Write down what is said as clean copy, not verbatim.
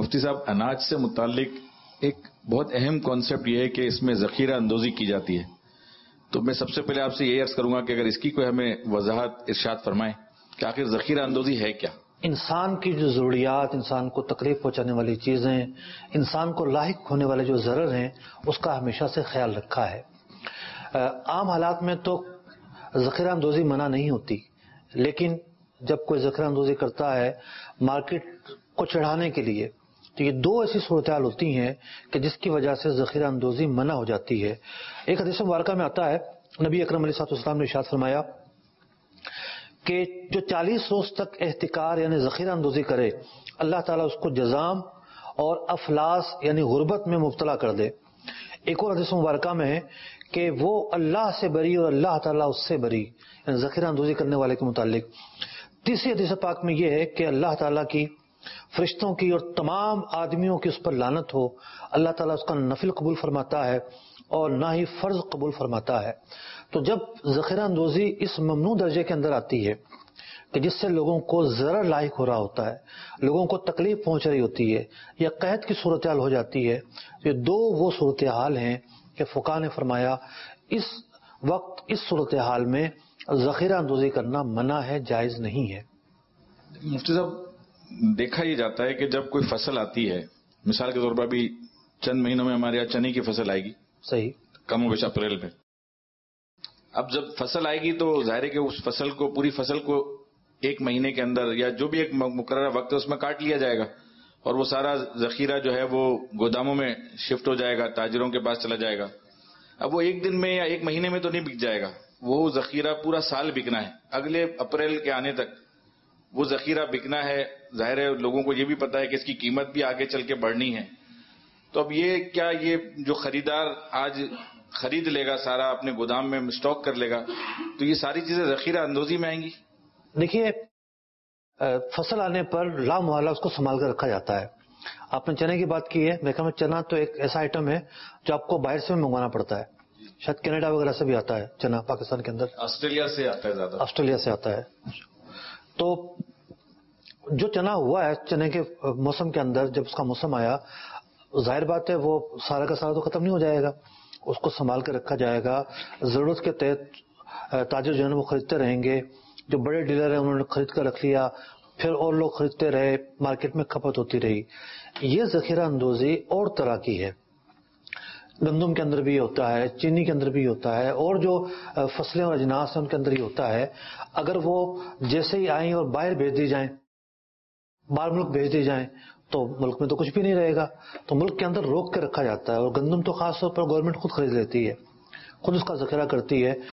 مفتی صاحب، اناج سے متعلق ایک بہت اہم کانسیپٹ یہ ہے کہ اس میں ذخیرہ اندوزی کی جاتی ہے. تو میں سب سے پہلے آپ سے یہی عرض کروں گا کہ اگر اس کی کوئی ہمیں وضاحت ارشاد فرمائیں کہ آخر ذخیرہ اندوزی ہے کیا؟ انسان کی جو ضروریات، انسان کو تکلیف پہنچانے والی چیزیں، انسان کو لاحق ہونے والے جو ضرر ہیں، اس کا ہمیشہ سے خیال رکھا ہے. عام حالات میں تو ذخیرہ اندوزی منع نہیں ہوتی، لیکن جب کوئی ذخیرہ اندوزی کرتا ہے مارکیٹ کو چڑھانے کے لیے، تو یہ دو ایسی صورتحال ہوتی ہیں کہ جس کی وجہ سے ذخیرہ اندوزی منع ہو جاتی ہے. ایک حدیث مبارکہ میں آتا ہے، نبی اکرم علیہ الصلوۃ والسلام نے ارشاد فرمایا کہ جو 40 روز تک احتکار یعنی ذخیرہ اندوزی کرے، اللہ تعالیٰ اس کو جزام اور افلاس یعنی غربت میں مبتلا کر دے. ایک اور حدیث مبارکہ میں ہے کہ وہ اللہ سے بری اور اللہ تعالیٰ اس سے بری، یعنی ذخیرہ اندوزی کرنے والے کے متعلق. تیسری حدیث پاک میں یہ ہے کہ اللہ تعالیٰ کی، فرشتوں کی اور تمام آدمیوں کی اس پر لعنت ہو. اللہ تعالیٰ اس کا نفل قبول فرماتا ہے اور نہ ہی فرض قبول فرماتا ہے. تو جب ذخیرہ اندوزی اس ممنوع درجے کے اندر آتی ہے کہ جس سے لوگوں کو ضرر لاحق ہو رہا ہوتا ہے، لوگوں کو تکلیف پہنچ رہی ہوتی ہے یا قحط کی صورتحال ہو جاتی ہے، یہ دو وہ صورتحال ہیں کہ فقہاء نے فرمایا اس وقت اس صورتحال میں ذخیرہ اندوزی کرنا منع ہے، جائز نہیں ہے. مفتی صاحب، دیکھا یہ جاتا ہے کہ جب کوئی فصل آتی ہے، مثال کے طور پر ابھی چند مہینوں میں ہمارے یہاں چنے کی فصل آئے گی، صحیح، کم و بیش اپریل میں. اب جب فصل آئے گی تو ظاہر ہے کہ اس فصل کو، پوری فصل کو ایک مہینے کے اندر یا جو بھی ایک مقررہ وقت ہے اس میں کاٹ لیا جائے گا اور وہ سارا ذخیرہ جو ہے وہ گوداموں میں شفٹ ہو جائے گا، تاجروں کے پاس چلا جائے گا. اب وہ ایک دن میں یا ایک مہینے میں تو نہیں بک جائے گا، وہ ذخیرہ پورا سال بکنا ہے، اگلے اپریل کے آنے تک وہ ذخیرہ بکنا ہے. ظاہر ہے لوگوں کو یہ بھی پتا ہے کہ اس کی قیمت بھی آگے چل کے بڑھنی ہے. تو اب یہ کیا، یہ جو خریدار آج خرید لے گا، سارا اپنے گودام میں اسٹاک کر لے گا، تو یہ ساری چیزیں ذخیرہ اندوزی میں آئیں گی؟ دیکھیے، فصل آنے پر لا محالہ اس کو سنبھال کر رکھا جاتا ہے. آپ نے چنے کی بات کی ہے، میرے خیال میں چنا تو ایک ایسا آئٹم ہے جو آپ کو باہر سے منگوانا پڑتا ہے. شاید کینیڈا وغیرہ سے بھی آتا ہے چنا، پاکستان کے اندر آسٹریلیا سے آتا ہے، زیادہ آسٹریلیا سے آتا ہے. تو جو چنا ہوا ہے چنے کے موسم کے اندر، جب اس کا موسم آیا، ظاہر بات ہے وہ سارا کا سارا تو ختم نہیں ہو جائے گا، اس کو سنبھال کے رکھا جائے گا. ضرورت کے تحت تاجر جو ہے وہ خریدتے رہیں گے. جو بڑے ڈیلر ہیں انہوں نے خرید کر رکھ لیا، پھر اور لوگ خریدتے رہے، مارکیٹ میں کھپت ہوتی رہی. یہ ذخیرہ اندوزی اور طرح کی ہے. گندم کے اندر بھی ہوتا ہے، چینی کے اندر بھی ہوتا ہے، اور جو فصلیں اور اجناس ہیں ان کے اندر ہی ہوتا ہے. اگر وہ جیسے ہی آئیں اور باہر بھیج دی جائیں، باہر ملک بھیج دی جائیں، تو ملک میں تو کچھ بھی نہیں رہے گا. تو ملک کے اندر روک کے رکھا جاتا ہے. اور گندم تو خاص طور پر گورنمنٹ خود خرید لیتی ہے، خود اس کا ذخیرہ کرتی ہے.